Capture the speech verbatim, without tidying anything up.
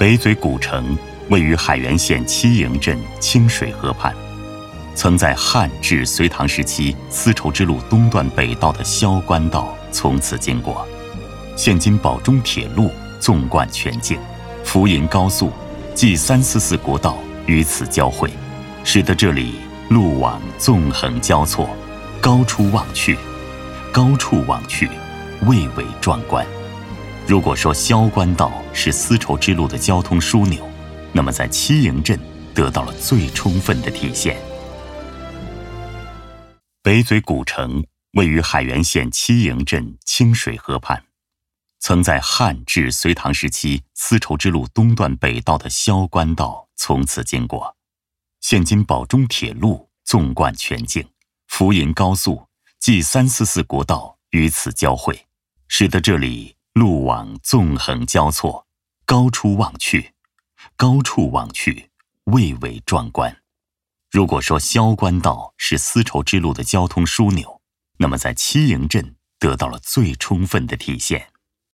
北嘴古城位于海原县七营镇清水河畔，曾在汉至隋唐时期丝绸之路东段北道的萧关道从此经过。现今宝中铁路纵贯全境，福银高速、G 三四四国道与此交汇，使得这里路网纵横交错，高处望去，高处望去，蔚为壮观。如果说萧关道是丝绸之路的交通枢纽，那么在七营镇得到了最充分的体现。北嘴古城位于海原县七营镇清水河畔，曾在汉至隋唐时期丝绸之路东段北道的萧关道从此经过。现今宝中铁路纵贯全境，福银高速、G 三四四国道与此交汇，使得这里路网纵横交错，高处望去，高处望去，蔚为壮观。如果说萧关道是丝绸之路的交通枢纽，那么在七营镇得到了最充分的体现。